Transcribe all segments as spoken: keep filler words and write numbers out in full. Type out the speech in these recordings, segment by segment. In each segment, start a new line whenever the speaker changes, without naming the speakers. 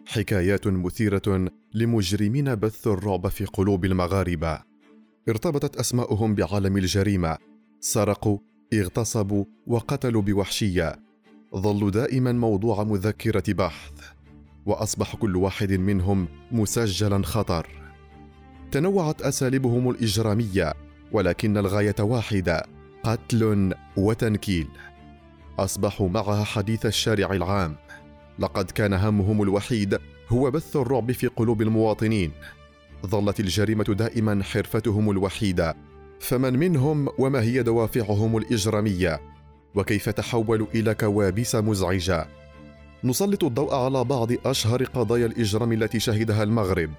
حكايات مثيرة لمجرمين بثوا الرعب في قلوب المغاربة. ارتبطت أسماؤهم بعالم الجريمة، سرقوا، اغتصبوا وقتلوا بوحشية، ظلوا دائما موضوع مذكرة بحث، وأصبح كل واحد منهم مسجلا خطر. تنوعت أساليبهم الإجرامية، ولكن الغاية واحدة: قتل وتنكيل. أصبحوا معها حديث الشارع العام. لقد كان همهم الوحيد هو بث الرعب في قلوب المواطنين. ظلت الجريمة دائما حرفتهم الوحيدة. فمن منهم وما هي دوافعهم الإجرامية؟ وكيف تحولوا إلى كوابيس مزعجة؟ نسلط الضوء على بعض أشهر قضايا الإجرام التي شهدها المغرب.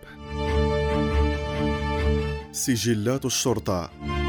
سجلات الشرطة.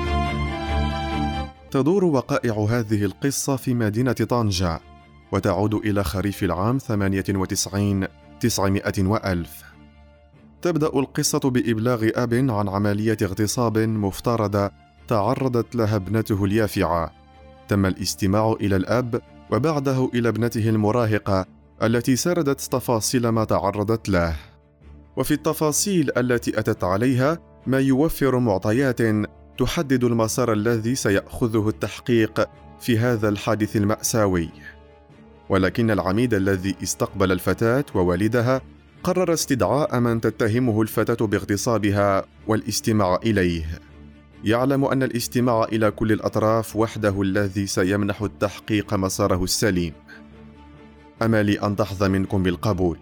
تدور وقائع هذه القصة في مدينة طنجة، وتعود إلى خريف العام ثمانية وتسعين تسعمائة وألف. تبدأ القصة بإبلاغ أب عن عملية اغتصاب مفترضة تعرضت لها ابنته اليافعة. تم الاستماع إلى الأب وبعده إلى ابنته المراهقة التي سردت تفاصيل ما تعرضت له. وفي التفاصيل التي أتت عليها ما يوفر معطيات تحدد المسار الذي سيأخذه التحقيق في هذا الحادث المأساوي. ولكن العميد الذي استقبل الفتاة ووالدها قرر استدعاء من تتهمه الفتاة باغتصابها والاستماع إليه. يعلم أن الاستماع إلى كل الأطراف وحده الذي سيمنح التحقيق مساره السليم. أملي أن تحظى منكم بالقبول.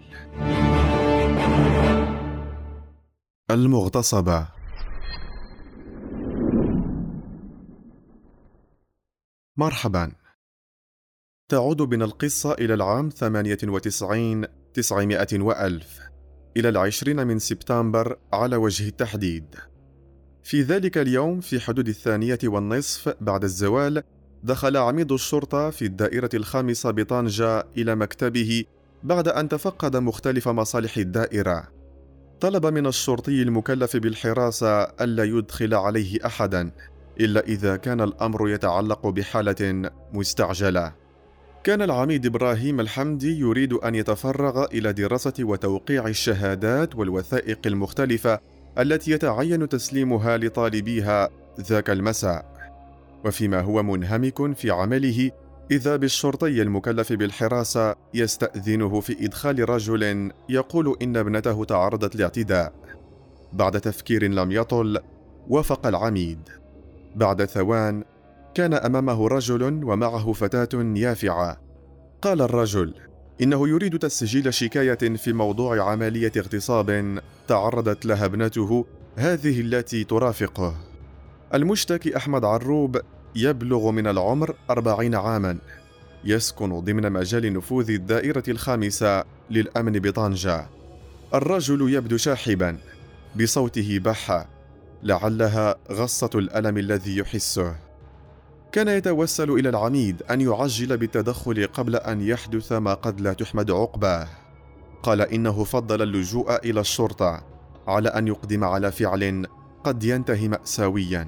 المغتصبة. مرحبا. تعود بنا القصة إلى العام ثمانية وتسعين تسعمائة وألف، إلى العشرين من سبتمبر على وجه التحديد. في ذلك اليوم في حدود الثانية والنصف بعد الزوال، دخل عميد الشرطة في الدائرة الخامسة بطنجة إلى مكتبه بعد أن تفقد مختلف مصالح الدائرة. طلب من الشرطي المكلف بالحراسة ألا يدخل عليه أحدا إلا إذا كان الأمر يتعلق بحالة مستعجلة. كان العميد إبراهيم الحمدي يريد أن يتفرغ إلى دراسة وتوقيع الشهادات والوثائق المختلفة التي يتعين تسليمها لطالبيها ذاك المساء. وفيما هو منهمك في عمله، إذا بالشرطي المكلف بالحراسة يستأذنه في إدخال رجل يقول إن ابنته تعرضت لاعتداء. بعد تفكير لم يطل، وافق العميد. بعد ثوان كان أمامه رجل ومعه فتاة يافعة. قال الرجل إنه يريد تسجيل شكاية في موضوع عملية اغتصاب تعرضت لها ابنته هذه التي ترافقه. المشتكي أحمد عروب يبلغ من العمر أربعين عاما، يسكن ضمن مجال نفوذ الدائرة الخامسة للأمن بطنجة. الرجل يبدو شاحبا، بصوته بحة، لعلها غصة الألم الذي يحسه. كان يتوسل إلى العميد أن يعجل بالتدخل قبل أن يحدث ما قد لا تحمد عقباه. قال إنه فضل اللجوء إلى الشرطة على أن يقدم على فعل قد ينتهي مأساويا.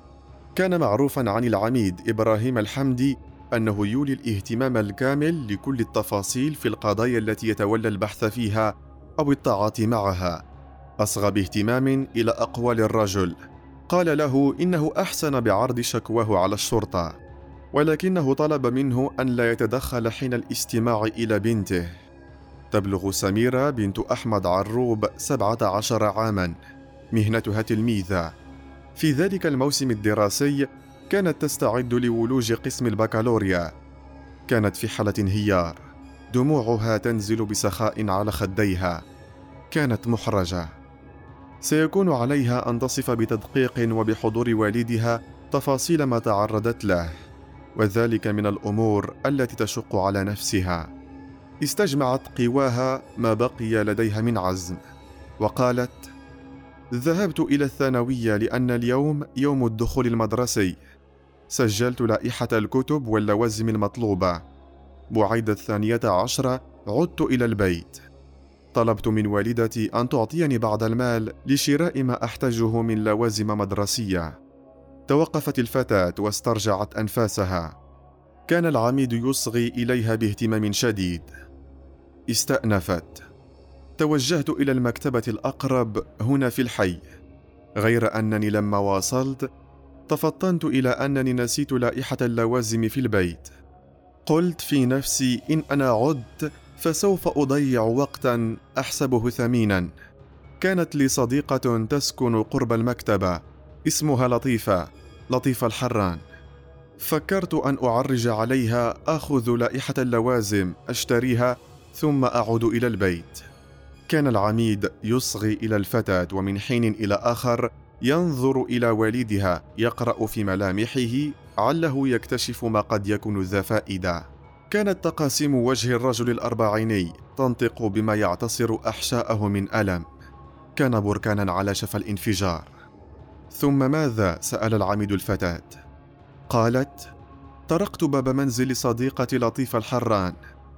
كان معروفا عن العميد إبراهيم الحمدي أنه يولي الاهتمام الكامل لكل التفاصيل في القضايا التي يتولى البحث فيها أو التعاطي معها. أصغى باهتمام إلى أقوال الرجل. قال له إنه أحسن بعرض شكواه على الشرطة، ولكنه طلب منه أن لا يتدخل حين الاستماع إلى بنته. تبلغ سميرة بنت أحمد عروب سبعة عشر عاما، مهنتها تلميذة. في ذلك الموسم الدراسي كانت تستعد لولوج قسم البكالوريا. كانت في حالة انهيار، دموعها تنزل بسخاء على خديها. كانت محرجة. سيكون عليها أن تصف بتدقيق وبحضور والدها تفاصيل ما تعرضت له، وذلك من الأمور التي تشق على نفسها. استجمعت قواها ما بقي لديها من عزم، وقالت: ذهبت إلى الثانوية لأن اليوم يوم الدخول المدرسي. سجلت لائحة الكتب واللوازم المطلوبة. بعد الثانية عشرة عدت إلى البيت. طلبت من والدتي أن تعطيني بعض المال لشراء ما أحتاجه من لوازم مدرسية. توقفت الفتاة واسترجعت أنفاسها. كان العميد يصغي إليها باهتمام شديد. استأنفت. توجهت إلى المكتبة الأقرب هنا في الحي، غير أنني لما واصلت تفطنت إلى أنني نسيت لائحة اللوازم في البيت. قلت في نفسي إن أنا عدت فسوف أضيع وقتا أحسبه ثمينا. كانت لي صديقة تسكن قرب المكتبة اسمها لطيفة، لطيفة الحران. فكرت أن أعرج عليها، آخذ لائحة اللوازم، أشتريها ثم أعود إلى البيت. كان العميد يصغي إلى الفتاة ومن حين إلى آخر ينظر إلى والدها يقرأ في ملامحه عله يكتشف ما قد يكون ذا فائدة. كانت تقاسيم وجه الرجل الأربعيني تنطق بما يعتصر أحشاءه من ألم. كان بركانا على شفا الانفجار. ثم ماذا؟ سأل العميد الفتاة. قالت: طرقت باب منزل صديقتي لطيفة الحران.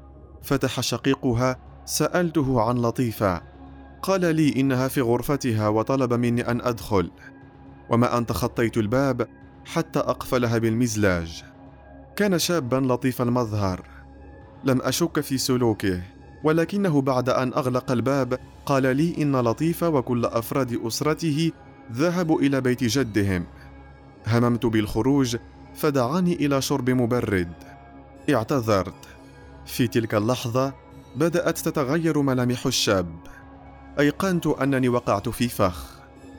فتح شقيقها. سألته عن لطيفة. قال لي إنها في غرفتها وطلب مني أن أدخل، وما أن تخطيت الباب حتى أقفلها بالمزلاج. كان شابا لطيف المظهر، لم أشك في سلوكه، ولكنه بعد أن أغلق الباب قال لي إن لطيفة وكل أفراد أسرته ذهبوا إلى بيت جدهم. هممت بالخروج فدعاني إلى شرب مبرد. اعتذرت. في تلك اللحظة بدأت تتغير ملامح الشاب. أيقنت أنني وقعت في فخ.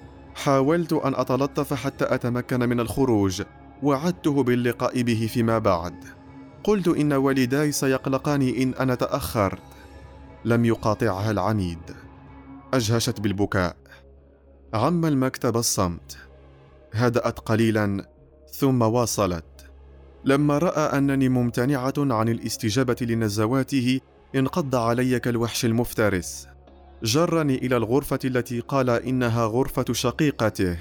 حاولت أن أتلطف حتى أتمكن من الخروج، وعدته باللقاء به فيما بعد. قلت إن والداي سيقلقان إن أنا تأخرت. لم يقاطعها العميد. أجهشت بالبكاء. عم المكتب الصمت. هدأت قليلا ثم واصلت: لما رأى أنني ممتنعة عن الاستجابة لنزواته انقض علي كالوحش المفترس. جرني إلى الغرفة التي قال إنها غرفة شقيقته.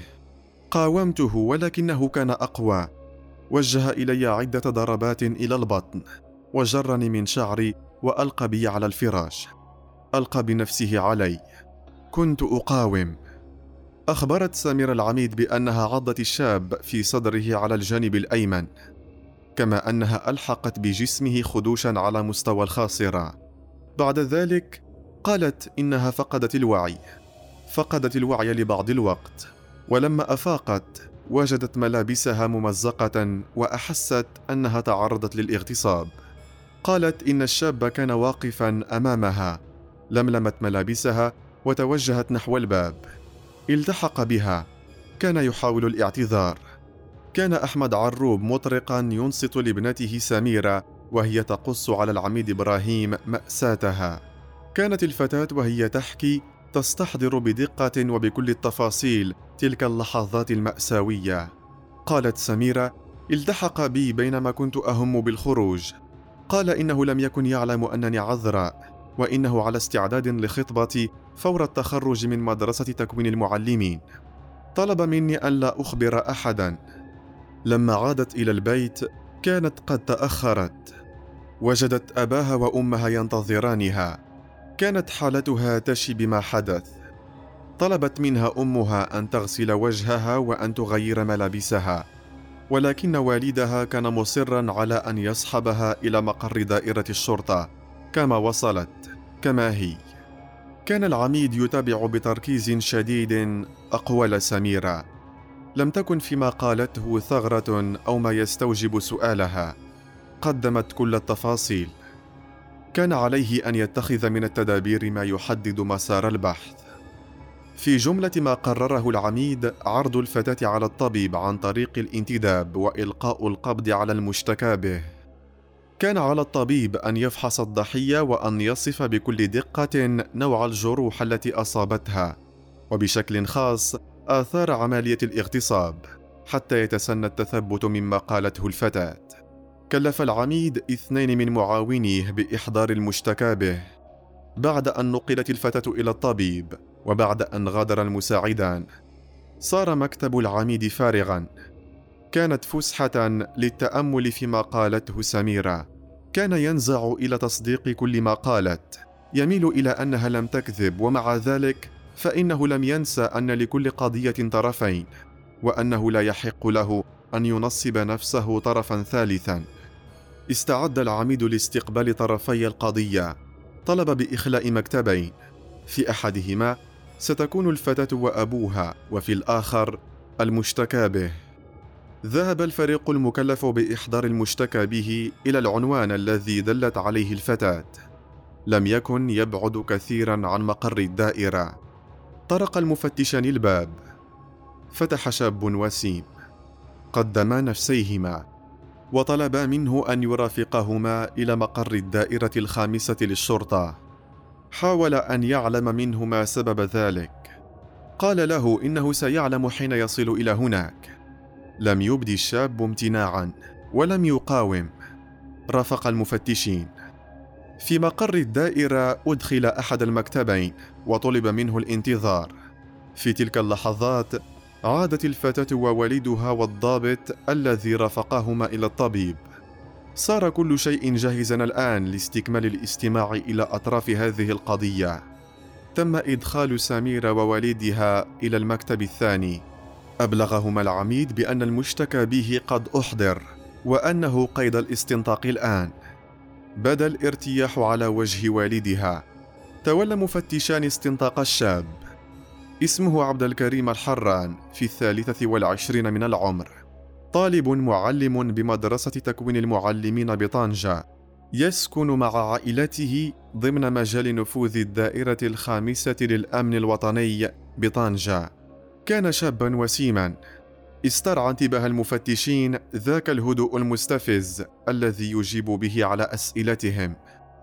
قاومته ولكنه كان أقوى. وجه إلي عدة ضربات إلى البطن، وجرني من شعري وألقى بي على الفراش. ألقى بنفسه علي. كنت أقاوم. أخبرت سميرة العميد بأنها عضت الشاب في صدره على الجانب الأيمن، كما أنها ألحقت بجسمه خدوشا على مستوى الخاصرة. بعد ذلك قالت إنها فقدت الوعي. فقدت الوعي لبعض الوقت، ولما أفاقت وجدت ملابسها ممزقة وأحست أنها تعرضت للاغتصاب. قالت إن الشاب كان واقفا أمامها. لملمت ملابسها وتوجهت نحو الباب. التحق بها. كان يحاول الاعتذار. كان أحمد عروب مطرقا ينصت لابنته سميرة وهي تقص على العميد إبراهيم مأساتها. كانت الفتاة وهي تحكي تستحضر بدقة وبكل التفاصيل تلك اللحظات المأساوية. قالت سميرة: التحق بي بينما كنت أهم بالخروج. قال إنه لم يكن يعلم أنني عذراء، وإنه على استعداد لخطبتي فور التخرج من مدرسة تكوين المعلمين. طلب مني ألا أخبر أحدا. لما عادت إلى البيت كانت قد تأخرت. وجدت أباها وأمها ينتظرانها. كانت حالتها تشي بما حدث. طلبت منها أمها أن تغسل وجهها وأن تغير ملابسها، ولكن والدها كان مصرا على أن يصحبها إلى مقر دائرة الشرطة. كما وصلت كما هي. كان العميد يتابع بتركيز شديد أقوال سميرة. لم تكن فيما قالته ثغرة أو ما يستوجب سؤالها. قدمت كل التفاصيل. كان عليه أن يتخذ من التدابير ما يحدد مسار البحث. في جملة ما قرره العميد عرض الفتاة على الطبيب عن طريق الانتداب وإلقاء القبض على المشتكى به. كان على الطبيب أن يفحص الضحية وأن يصف بكل دقة نوع الجروح التي أصابتها، وبشكل خاص آثار عملية الاغتصاب، حتى يتسنى التثبت مما قالته الفتاة. كلف العميد اثنين من معاونيه بإحضار المشتكى به. بعد أن نقلت الفتاة إلى الطبيب وبعد أن غادر المساعدان، صار مكتب العميد فارغا. كانت فسحة للتأمل فيما قالته سميرة. كان ينزع إلى تصديق كل ما قالت، يميل إلى أنها لم تكذب، ومع ذلك فإنه لم ينسى أن لكل قضية طرفين، وأنه لا يحق له أن ينصب نفسه طرفا ثالثا. استعد العميد لاستقبال طرفي القضية. طلب بإخلاء مكتبين. في أحدهما ستكون الفتاة وأبوها، وفي الآخر المشتكى به. ذهب الفريق المكلف بإحضار المشتكى به إلى العنوان الذي دلت عليه الفتاة. لم يكن يبعد كثيرا عن مقر الدائرة. طرق المفتشان الباب. فتح شاب وسيم. قدما نفسيهما وطلبا منه أن يرافقهما إلى مقر الدائرة الخامسة للشرطة. حاول أن يعلم منه ما سبب ذلك. قال له إنه سيعلم حين يصل إلى هناك. لم يبدي الشاب امتناعا ولم يقاوم. رافق المفتشين. في مقر الدائرة أدخل أحد المكتبين وطلب منه الانتظار. في تلك اللحظات عادت الفتاة ووالدها والضابط الذي رافقهما إلى الطبيب. صار كل شيء جاهزا الآن لاستكمال الاستماع إلى أطراف هذه القضية. تم إدخال سميرة ووالدها إلى المكتب الثاني. أبلغهما العميد بأن المشتكى به قد أحضر وأنه قيد الاستنطاق الآن. بدا الارتياح على وجه والدها. تولى مفتشان استنطاق الشاب. اسمه عبد الكريم الحران، في الثالثة والعشرين من العمر، طالب معلم بمدرسة تكوين المعلمين بطنجة، يسكن مع عائلته ضمن مجال نفوذ الدائرة الخامسة للأمن الوطني بطنجة. كان شابا وسيما. استرعى انتباه المفتشين ذاك الهدوء المستفز الذي يجيب به على أسئلتهم،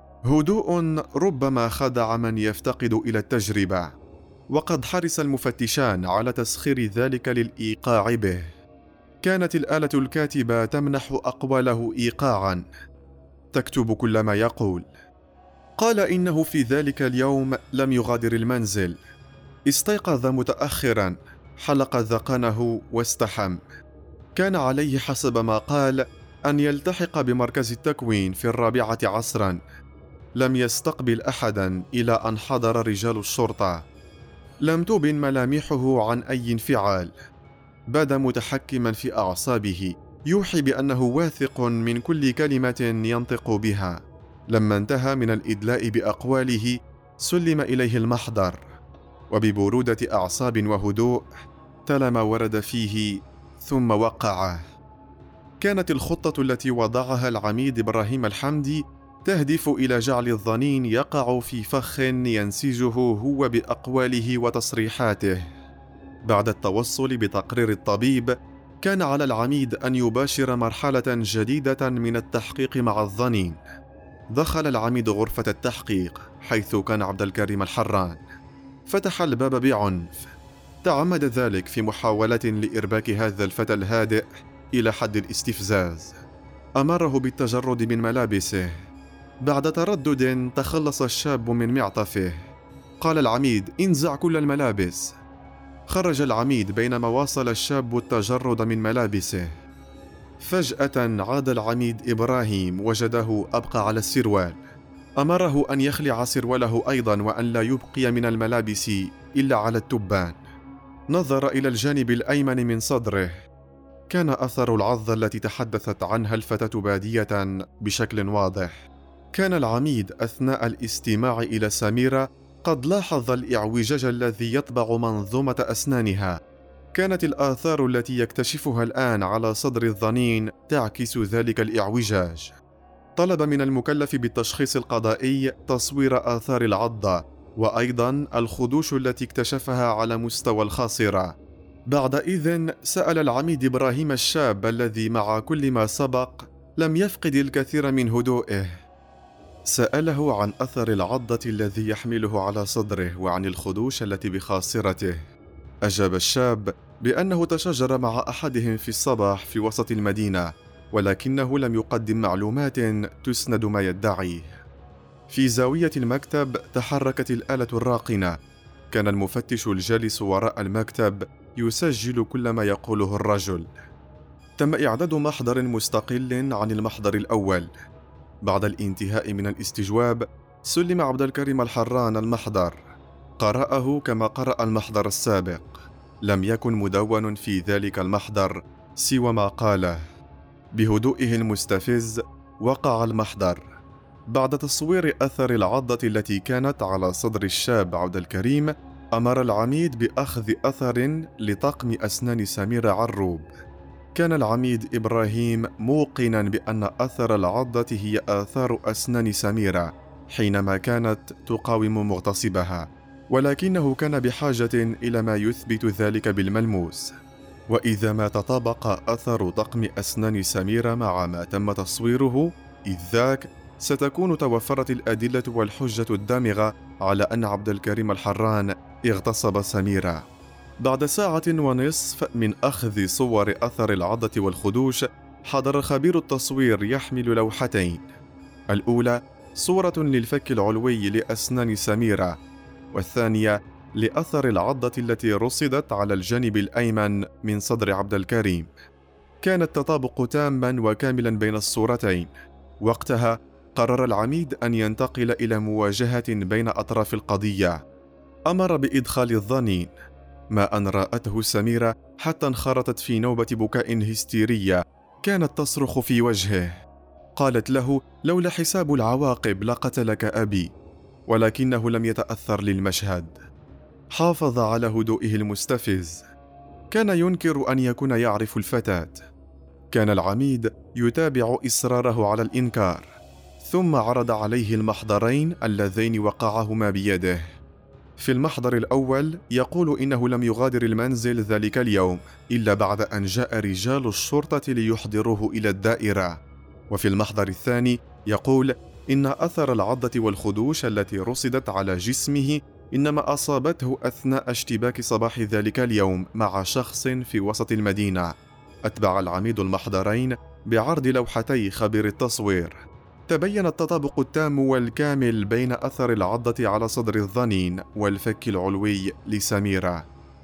هدوء ربما خدع من يفتقد إلى التجربة. وقد حرص المفتشان على تسخير ذلك للإيقاع به. كانت الآلة الكاتبة تمنح أقواله إيقاعا، تكتب كل ما يقول. قال إنه في ذلك اليوم لم يغادر المنزل. استيقظ متأخرا، حلق ذقنه واستحم. كان عليه حسب ما قال أن يلتحق بمركز التكوين في الرابعة عصرا. لم يستقبل أحدا إلى أن حضر رجال الشرطة. لم تبن ملامحه عن أي انفعال. بدا متحكما في أعصابه، يوحي بأنه واثق من كل كلمة ينطق بها. لما انتهى من الإدلاء بأقواله سلم إليه المحضر، وببرودة أعصاب وهدوء تلا ما ورد فيه ثم وقعه. كانت الخطة التي وضعها العميد إبراهيم الحمدي تهدف إلى جعل الظنين يقع في فخ ينسجه هو بأقواله وتصريحاته. بعد التوصل بتقرير الطبيب، كان على العميد أن يباشر مرحلة جديدة من التحقيق مع الظنين. دخل العميد غرفة التحقيق حيث كان عبد الكريم الحران. فتح الباب بعنف. تعمد ذلك في محاولة لإرباك هذا الفتى الهادئ إلى حد الاستفزاز. أمره بالتجرد من ملابسه. بعد تردد تخلص الشاب من معطفه. قال العميد: انزع كل الملابس. خرج العميد بينما واصل الشاب التجرد من ملابسه. فجأة عاد العميد إبراهيم، وجده أبقى على السروال. أمره أن يخلع سرواله أيضا وأن لا يبقي من الملابس إلا على التبان. نظر إلى الجانب الأيمن من صدره. كان أثر العضة التي تحدثت عنها الفتاة بادية بشكل واضح. كان العميد أثناء الاستماع إلى سميرة قد لاحظ الإعوجاج الذي يطبع منظومة أسنانها. كانت الآثار التي يكتشفها الآن على صدر الظنين تعكس ذلك الإعوجاج. طلب من المكلف بالتشخيص القضائي تصوير آثار العضة، وأيضا الخدوش التي اكتشفها على مستوى الخاصرة. بعدئذ سأل العميد إبراهيم الشاب الذي مع كل ما سبق لم يفقد الكثير من هدوئه. سأله عن أثر العضة الذي يحمله على صدره وعن الخدوش التي بخاصرته. أجاب الشاب بأنه تشاجر مع أحدهم في الصباح في وسط المدينة، ولكنه لم يقدم معلومات تسند ما يدعيه. في زاوية المكتب تحركت الآلة الراقنة. كان المفتش الجالس وراء المكتب يسجل كل ما يقوله الرجل. تم إعداد محضر مستقل عن المحضر الأول. بعد الانتهاء من الاستجواب سلم عبد الكريم الحران المحضر. قرأه كما قرأ المحضر السابق. لم يكن مدون في ذلك المحضر سوى ما قاله. بهدوئه المستفز وقع المحضر. بعد تصوير أثر العضة التي كانت على صدر الشاب عبد الكريم، أمر العميد بأخذ أثر لطقم أسنان سميرة عروب. كان العميد إبراهيم موقناً بأن أثر العضة هي آثار أسنان سميرة حينما كانت تقاوم مغتصبها، ولكنه كان بحاجة إلى ما يثبت ذلك بالملموس. وإذا ما تطابق أثر طقم أسنان سميرة مع ما تم تصويره، إذ ذاك ستكون توفرت الأدلة والحجة الدامغة على أن عبد الكريم الحران اغتصب سميرة. بعد ساعة ونصف من أخذ صور أثر العضة والخدوش، حضر خبير التصوير يحمل لوحتين، الأولى صورة للفك العلوي لأسنان سميرة، والثانية لأثر العضة التي رصدت على الجانب الأيمن من صدر عبد الكريم. كان التطابق تاماً وكاملاً بين الصورتين. وقتها قرر العميد أن ينتقل إلى مواجهة بين أطراف القضية. أمر بإدخال الظنين، ما أن رأته سميرة حتى انخرطت في نوبة بكاء هستيرية كانت تصرخ في وجهه. قالت له: لولا حساب العواقب لقتلك أبي، ولكنه لم يتأثر للمشهد. حافظ على هدوئه المستفز. كان ينكر أن يكون يعرف الفتاة. كان العميد يتابع إصراره على الإنكار، ثم عرض عليه المحضرين اللذين وقعهما بيده. في المحضر الأول يقول إنه لم يغادر المنزل ذلك اليوم إلا بعد أن جاء رجال الشرطة ليحضروه إلى الدائرة. وفي المحضر الثاني يقول إن أثر العضة والخدوش التي رصدت على جسمه إنما أصابته أثناء اشتباك صباح ذلك اليوم مع شخص في وسط المدينة. أتبع العميد المحضرين بعرض لوحتي خبير التصوير. تبين التطابق التام والكامل بين أثر العضة على صدر الظنين والفك العلوي لسميرة.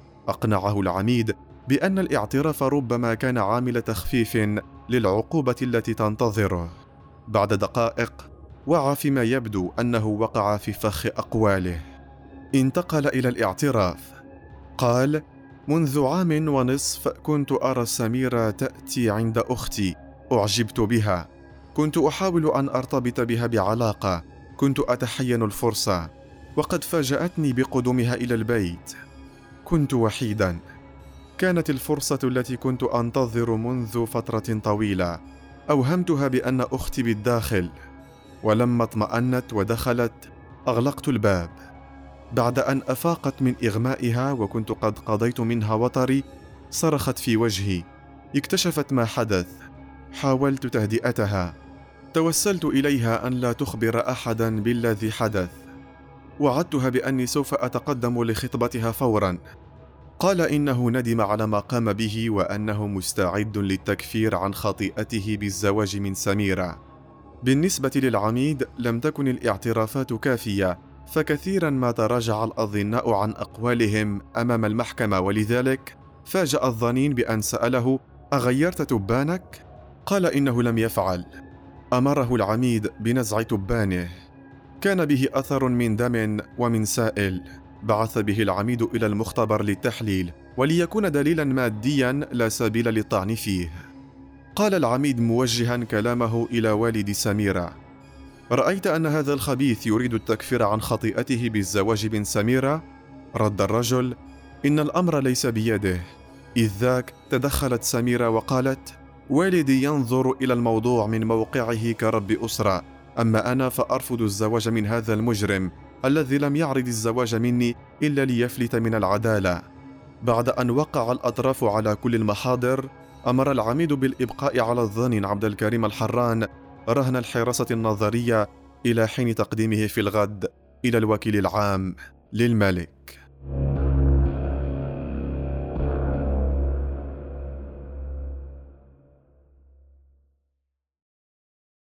أقنعه العميد بأن الاعتراف ربما كان عامل تخفيف للعقوبة التي تنتظره. بعد دقائق وعى فيما يبدو أنه وقع في فخ أقواله. انتقل إلى الاعتراف. قال: منذ عام ونصف كنت أرى سميرة تأتي عند أختي، أعجبت بها، كنت أحاول أن أرتبط بها بعلاقة، كنت أتحين الفرصة، وقد فاجأتني بقدومها إلى البيت. كنت وحيدا، كانت الفرصة التي كنت أنتظر منذ فترة طويلة. أوهمتها بأن أختي بالداخل، ولما اطمأنت ودخلت أغلقت الباب. بعد أن أفاقت من إغمائها وكنت قد قضيت منها وطري، صرخت في وجهي، اكتشفت ما حدث، حاولت تهدئتها، توسلت إليها أن لا تخبر أحدا بالذي حدث، وعدتها بأني سوف أتقدم لخطبتها فورا. قال إنه ندم على ما قام به وأنه مستعد للتكفير عن خطيئته بالزواج من سميرة. بالنسبة للعميد لم تكن الاعترافات كافية، فكثيرا ما تراجع الأظناء عن أقوالهم أمام المحكمة، ولذلك فاجأ الظنين بأن سأله: أغيرت تبانك؟ قال إنه لم يفعل. أمره العميد بنزع تبانه. كان به أثر من دم ومن سائل. بعث به العميد إلى المختبر للتحليل وليكون دليلا ماديا لا سبيل للطعن فيه. قال العميد موجها كلامه إلى والد سميرة: رأيت أن هذا الخبيث يريد التكفير عن خطيئته بالزواج من سميرة؟ رد الرجل: إن الأمر ليس بيده. إذ ذاك تدخلت سميرة وقالت: والدي ينظر إلى الموضوع من موقعه كرب أسرة، أما أنا فأرفض الزواج من هذا المجرم الذي لم يعرض الزواج مني إلا ليفلت من العدالة. بعد أن وقع الأطراف على كل المحاضر، أمر العميد بالإبقاء على الظانن عبد الكريم الحران رهن الحراسة النظرية إلى حين تقديمه في الغد إلى الوكيل العام للملك.